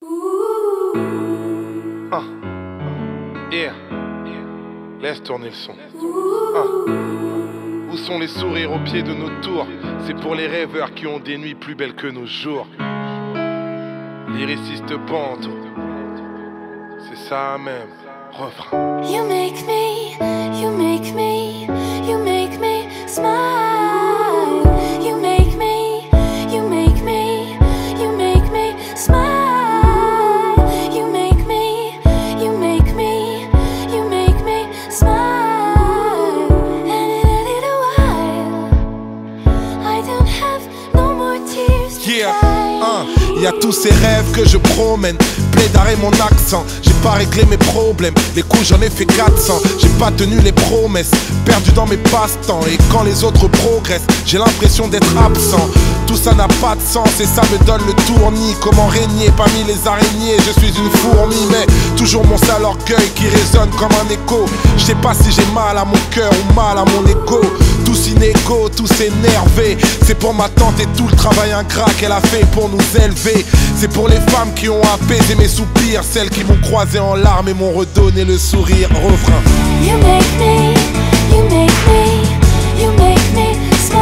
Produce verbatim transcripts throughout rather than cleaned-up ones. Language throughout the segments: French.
Ah. Yeah. Laisse tourner le son. Ah. Où sont les sourires au pied de nos tours? C'est pour les rêveurs qui ont des nuits plus belles que nos jours. Lyriciste Panto, c'est ça même. Refrain. You make me, you make me, you make me smile. You make me, you make me, you make me smile. You make me, you make me, you make me smile. And in a little while, I don't have no more tears to Yeah, cry. hein, y a tous ces rêves que je promène. Plaidaré mon accent, j'ai pas réglé mes problèmes. Les coups j'en ai fait quatre cents. J'ai pas tenu les promesses, perdu dans mes passe-temps. Et quand les autres progressent, j'ai l'impression d'être absent. Tout ça n'a pas de sens et ça me donne le tournis. Comment régner parmi les araignées? Je suis une fourmi, mais toujours mon sale orgueil qui résonne comme un écho. Je sais pas si j'ai mal à mon cœur ou mal à mon ego. Tous inégaux, tous énervés. C'est pour ma tante et tout le travail ingrat qu'elle a fait pour nous élever. C'est pour les femmes qui ont apaisé mes soupirs, celles qui m'ont croisé en larmes et m'ont redonné le sourire. Refrain. You make me, you make me, you make me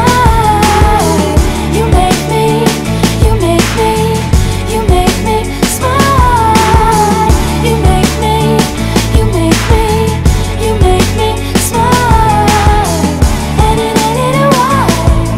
smile. You make me, you make me, you make me smile. You make me, you make me, you make me smile. And in a little while,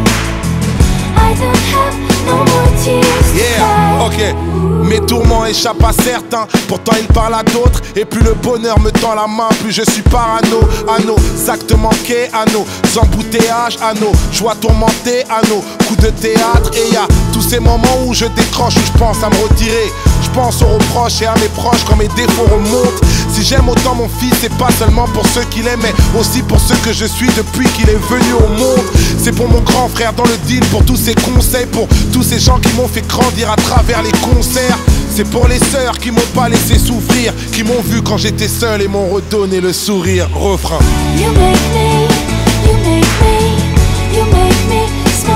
I don't have no more tears to Yeah, cry. ok. Mes tourments échappent à certains, pourtant ils parlent à d'autres. Et plus le bonheur me tend la main, plus je suis parano. À nos actes manqués, à nos embouteillages, à nos joies tourmentées, à nos coups de théâtre. Et y a tous ces moments où je décroche, où je pense à me retirer. Je pense aux reproches et à mes proches quand mes défauts remontent. Si j'aime autant mon fils, c'est pas seulement pour ceux qu'il aime, mais aussi pour ceux que je suis depuis qu'il est venu au monde. C'est pour mon grand frère dans le deal, pour tous ses conseils, pour tous ces gens qui m'ont fait grandir à travers les concerts. C'est pour les sœurs qui m'ont pas laissé souffrir, qui m'ont vu quand j'étais seul et m'ont redonné le sourire. Refrain. You make me, you make me, you make me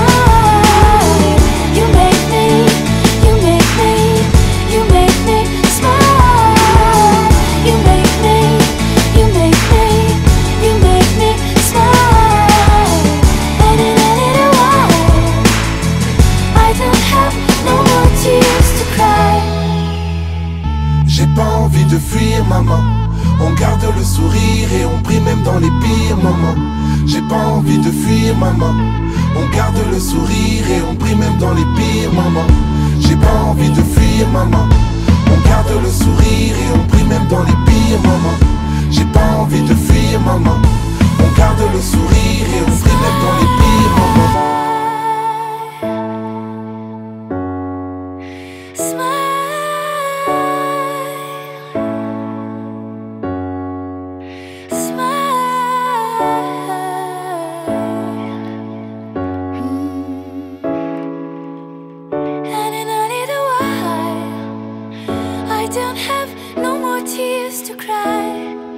smile. You make me, you make me, you make me smile. You make me, you make me, you make me smile. And in a little while, I don't have no more tears to cry. J'ai pas envie de fuir, maman. On garde le sourire et on prie même dans les pires moments. J'ai pas envie de fuir, maman. On garde le sourire et on prie même dans les pires moments. J'ai pas envie de fuir, maman. On garde le sourire et on prie même dans les pires moments. J'ai pas envie de fuir, maman. On garde le sourire et on prie même dans les pires moments. I don't have no more tears to cry.